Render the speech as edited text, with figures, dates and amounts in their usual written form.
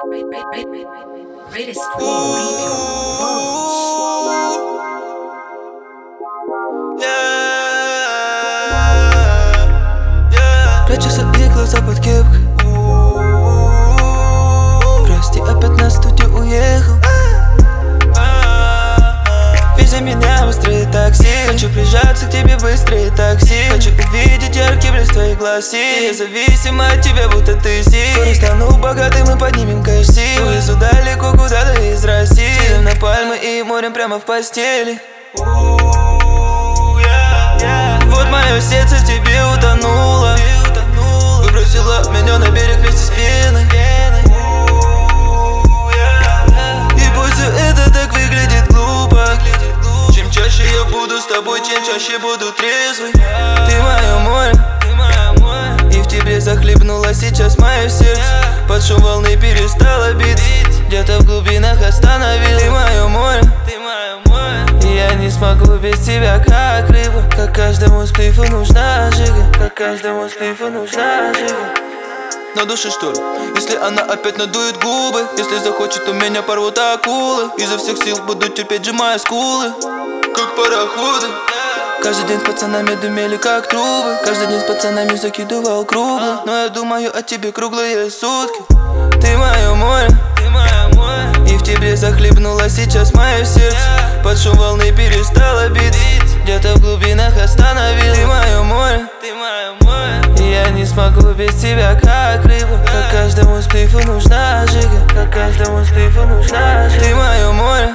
Greatest queen, leave your bones. Прячу свои глаза под кепкой. Прости, опять на студию уехал. Вези меня быстрее такси. Хочу прижаться к тебе быстрее такси. Хочу увидеть яркий блеск твоих глаз. Я зависим от тебя, будто ты си. Скоро стану богатым и поднимем кэш-си. Увезу далеко куда-то из России. Съедем на пальмы и морем прямо в постели. Вот мое сердце в тебе утонуло. Выбросила меня на берег вместе с пеной. И пусть все это так выглядит глупо. Чем чаще я буду с тобой, чем чаще буду трезвый. Ты мое море, и в тебе захлебнуло сейчас мое сердце. Под шум волны перестало биться, где-то в глубинах остановилось. Ты мое море, и я не смогу без тебя, как рыба. Как каждому сплифу нужна жига, как каждому сплифу нужна жига. На душе что? Если она опять надует губы, если захочет, то меня порвут акулы. Изо всех сил буду терпеть, сжимая скулы, как пароходы. Каждый день с пацанами дымели как трубы. Каждый день с пацанами закидывал круглый. Но я думаю о тебе круглые сутки. Ты мое море, и в тебе захлебнуло сейчас мое сердце. Под шум волны перестало биться, где-то в глубинах остановилось. Ты мое море, и я не смогу без тебя, как рыба. Как каждому сплифу нужна жига, как каждому сплифу нужна жига. Ты мое море.